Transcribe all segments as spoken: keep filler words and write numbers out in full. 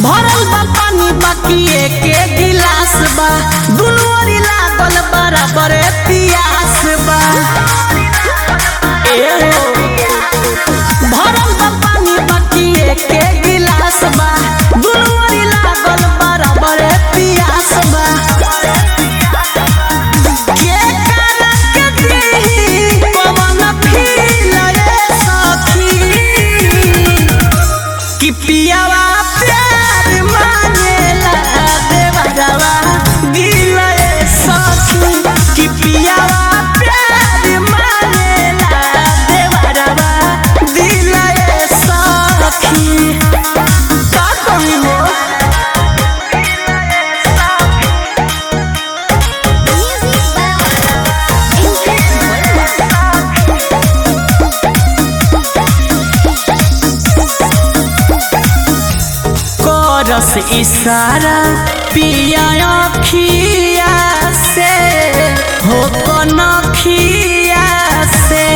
भरल बा पानी बाकी के गिलास बा दुनु ओरी लागल बराबर पियास बा ए भरल बा पानी बाकी के गिलास बा दुनु ओरी लागल बराबर पियास बा के करा के देही पवन फील रे सखी कि पियावा प्यार मांगेला देवरवा दिल रे सखी कि पियावा प्यार मांगेला देवरवा दिल रे सखी का कहिलो करस इशारा पिया अखिया से हो कनखिया से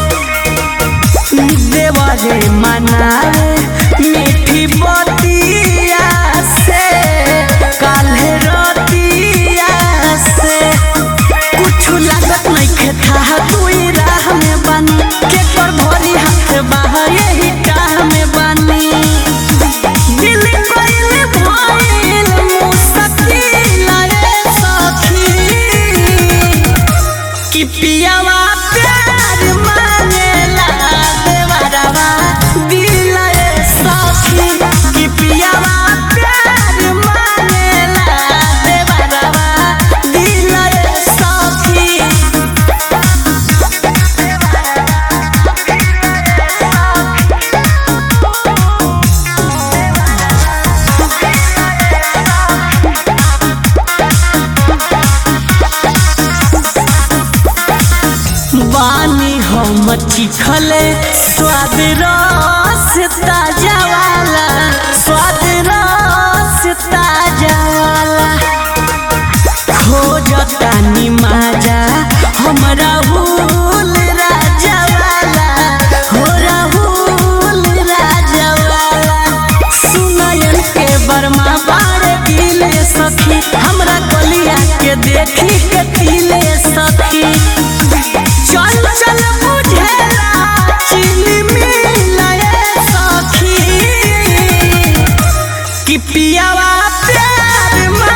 देवरे मनावे मीठी बतिया से काल्हे रतिया से कुछ लागत नहीं था दुई राह में बनी के कर भरी हाथ बाहर यही काह में बनी दिल कोइल भइल मुश्किल रे सखी कि पियावा प्यार मांगेला देवरवा दिल रे सखी कि पियावा प्यार मांगेला देवरवा दिल रे सखी बानी हम चिखले स्वाद रस ताजा वाला स्वाद रस ताजा वाला खोजता नी माजा हमरा हुल राजा वाला हो राहुल राजा वाला सुनयन के बर्मा बारे दिले सखी हमरा गलिया के देखी के दिले सखी चल चल बुझेला चिनी मिलाए सखी कि पियावा प्यार